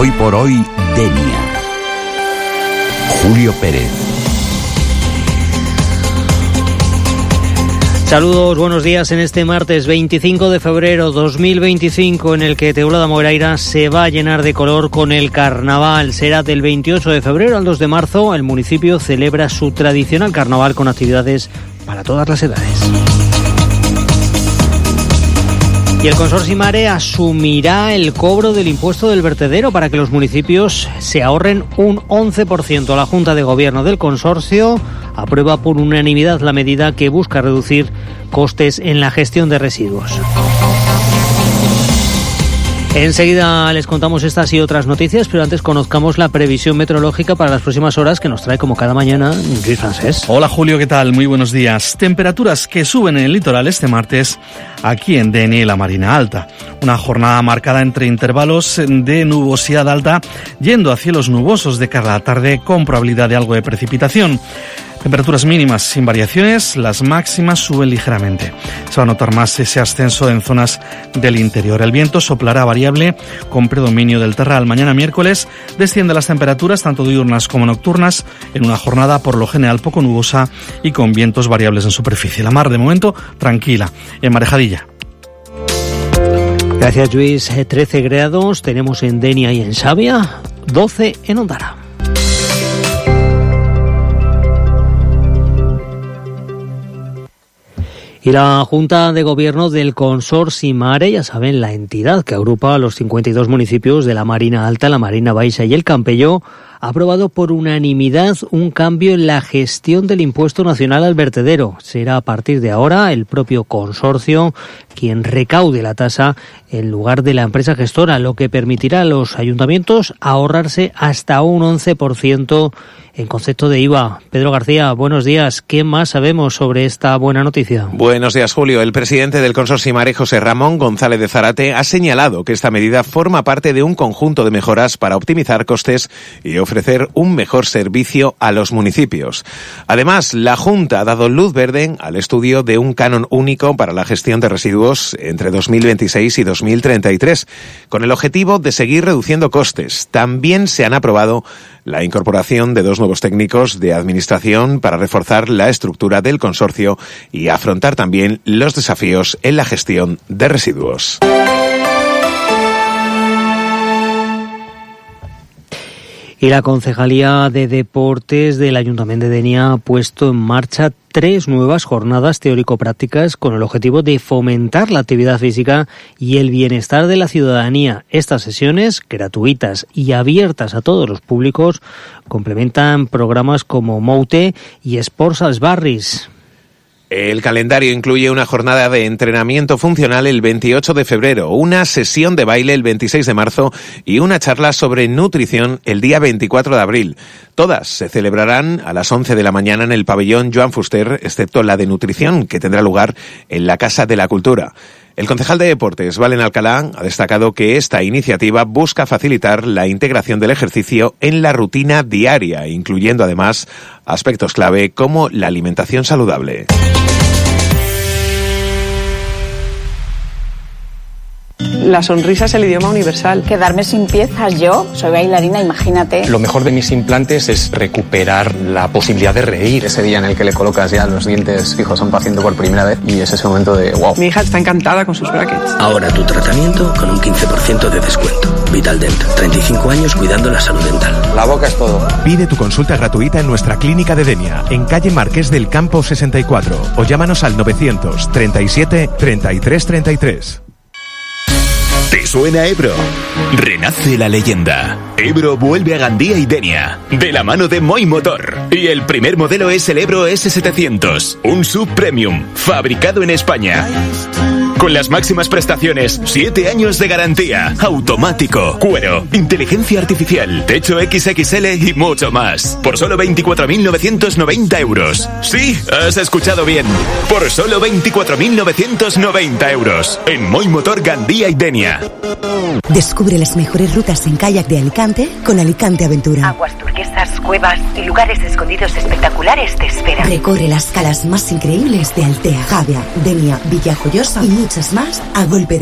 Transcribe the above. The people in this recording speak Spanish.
Hoy por hoy, Denia. Julio Pérez. Saludos, buenos días en este martes 25 de febrero 2025 en el que Teulada Mogueraira se va a llenar de color con el carnaval. Será del 28 de febrero al 2 de marzo. El municipio celebra su tradicional carnaval con actividades para todas las edades. Y el Consorcio Mare asumirá el cobro del impuesto del vertedero para que los municipios se ahorren un 11%. La Junta de Gobierno del Consorcio aprueba por unanimidad la medida que busca reducir costes en la gestión de residuos. Enseguida les contamos estas y otras noticias, pero antes conozcamos la previsión meteorológica para las próximas horas que nos trae como cada mañana Luis Francés. Hola Julio, ¿qué tal? Muy buenos días. Temperaturas que suben en el litoral este martes aquí en Denia y la Marina Alta. Una jornada marcada entre intervalos de nubosidad alta yendo a cielos nubosos de cara a la tarde con probabilidad de algo de precipitación. Temperaturas mínimas sin variaciones, las máximas suben ligeramente. Se va a notar más ese ascenso en zonas del interior. El viento soplará variable con predominio del terral. Mañana miércoles descienden las temperaturas tanto diurnas como nocturnas en una jornada por lo general poco nubosa y con vientos variables en superficie. La mar de momento tranquila, emparejadilla. Gracias Luis. 13 grados tenemos en Denia y en Xàbia, 12 en Ondara. Y la Junta de Gobierno del Consorcio Mare, ya saben, la entidad que agrupa a los 52 municipios de la Marina Alta, la Marina Baixa y el Campello, ha aprobado por unanimidad un cambio en la gestión del impuesto nacional al vertedero. Será a partir de ahora el propio consorcio quien recaude la tasa en lugar de la empresa gestora, lo que permitirá a los ayuntamientos ahorrarse hasta un 11% en concepto de IVA. Pedro García, buenos días. ¿Qué más sabemos sobre esta buena noticia? Buenos días, Julio. El presidente del Consorcio Mare, José Ramón González de Zárate, ha señalado que esta medida forma parte de un conjunto de mejoras para optimizar costes y ofrecer un mejor servicio a los municipios. Además, la Junta ha dado luz verde al estudio de un canon único para la gestión de residuos entre 2026 y 2033, con el objetivo de seguir reduciendo costes. También se han aprobado la incorporación de 2 nuevos técnicos de administración para reforzar la estructura del consorcio y afrontar también los desafíos en la gestión de residuos. Y la Concejalía de Deportes del Ayuntamiento de Denia ha puesto en marcha 3 nuevas jornadas teórico-prácticas con el objetivo de fomentar la actividad física y el bienestar de la ciudadanía. Estas sesiones, gratuitas y abiertas a todos los públicos, complementan programas como Moute y Sports als Barris. El calendario incluye una jornada de entrenamiento funcional el 28 de febrero, una sesión de baile el 26 de marzo y una charla sobre nutrición el día 24 de abril. Todas se celebrarán a las 11 de la mañana en el pabellón Joan Fuster, excepto la de nutrición, que tendrá lugar en la Casa de la Cultura. El concejal de Deportes, Valen Alcalá, ha destacado que esta iniciativa busca facilitar la integración del ejercicio en la rutina diaria, incluyendo además aspectos clave como la alimentación saludable. La sonrisa es el idioma universal. Quedarme sin piezas, yo soy bailarina, imagínate. Lo mejor de mis implantes es recuperar la posibilidad de reír. Ese día en el que le colocas ya los dientes fijos a un paciente por primera vez y es ese momento de wow. Mi hija está encantada con sus brackets. Ahora tu tratamiento con un 15% de descuento. Vitaldent, 35 años cuidando la salud dental. La boca es todo. Pide tu consulta gratuita en nuestra clínica de Denia, en calle Marqués del Campo 64, o llámanos al 937 33 33. ¿Te suena Ebro? Renace la leyenda. Ebro vuelve a Gandía y Denia, de la mano de Moi Motor. Y el primer modelo es el Ebro S700, un sub premium, fabricado en España. Con las máximas prestaciones, 7 años de garantía, automático, cuero, inteligencia artificial, techo XXL y mucho más. Por solo 24.990 euros. Sí, has escuchado bien. Por solo 24.990 euros. En Moi Motor Gandía y Denia. Descubre las mejores rutas en kayak de Alicante con Alicante Aventura. Aguas turquesas, cuevas y lugares escondidos espectaculares te esperan. Recorre las calas más increíbles de Altea, Javia, Denia, Villajoyosa y muchas más a golpe de